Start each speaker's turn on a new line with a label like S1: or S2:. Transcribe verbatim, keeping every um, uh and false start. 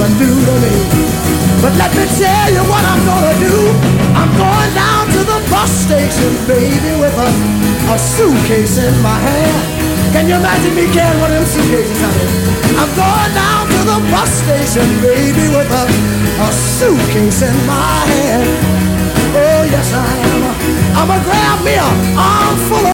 S1: ever do to me. But let me tell you what I'm gonna do. I'm going down to the bus station, baby, with a, a suitcase in my hand. Can you imagine me carrying one of them suitcases, honey? I'm going down to the bus station, baby, with a, a suitcase in my hand. Oh, yes, I am. I'm gonna grab me a armful of